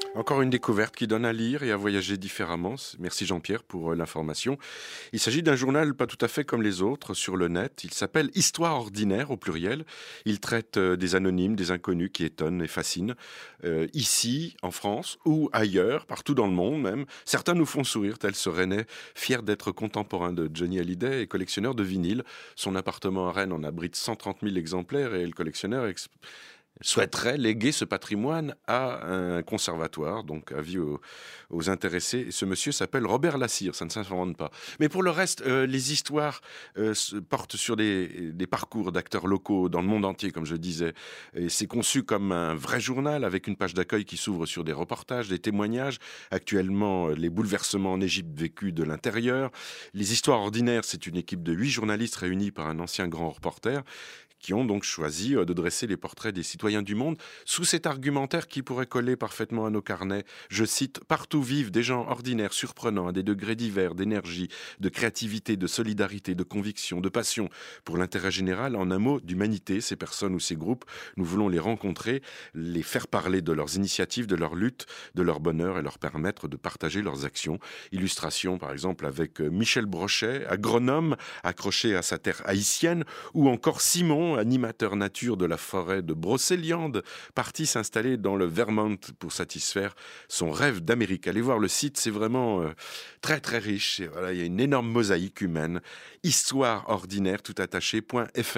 Encore une découverte qui donne à lire et à voyager différemment. Merci Jean-Pierre pour l'information. Il s'agit d'un journal pas tout à fait comme les autres sur le net. Il s'appelle Histoire ordinaire au pluriel. Il traite des anonymes, des inconnus qui étonnent et fascinent. Ici, en France ou ailleurs, partout dans le monde même. Certains nous font sourire, tel ce Rennais, fier d'être contemporain de Johnny Hallyday et collectionneur de vinyles. Son appartement à Rennes en abrite 130 000 exemplaires et le collectionneur souhaiterait léguer ce patrimoine à un conservatoire, donc avis aux intéressés. Et ce monsieur s'appelle Robert Lassire, ça ne s'invente pas. Mais pour le reste, les histoires portent sur des parcours d'acteurs locaux dans le monde entier, comme je disais. Et c'est conçu comme un vrai journal avec une page d'accueil qui s'ouvre sur des reportages, des témoignages. Actuellement, les bouleversements en Égypte vécus de l'intérieur. Les histoires ordinaires, c'est une équipe de 8 journalistes réunis par un ancien grand reporter qui ont donc choisi de dresser les portraits des citoyens du monde sous cet argumentaire qui pourrait coller parfaitement à nos carnets. Je cite: partout vivent des gens ordinaires, surprenants, à des degrés divers, d'énergie, de créativité, de solidarité, de conviction, de passion pour l'intérêt général, en un mot, d'humanité. Ces personnes ou ces groupes, nous voulons les rencontrer, les faire parler de leurs initiatives, de leur lutte, de leur bonheur et leur permettre de partager leurs actions. Illustration par exemple avec Michel Brochet, agronome accroché à sa terre haïtienne, ou encore Simon, animateur nature de la forêt de Brocéliande, parti s'installer dans le Vermont pour satisfaire son rêve d'Amérique. Allez voir le site, c'est vraiment très très riche. Et voilà, il y a une énorme mosaïque humaine. Histoire ordinaire tout attaché.fr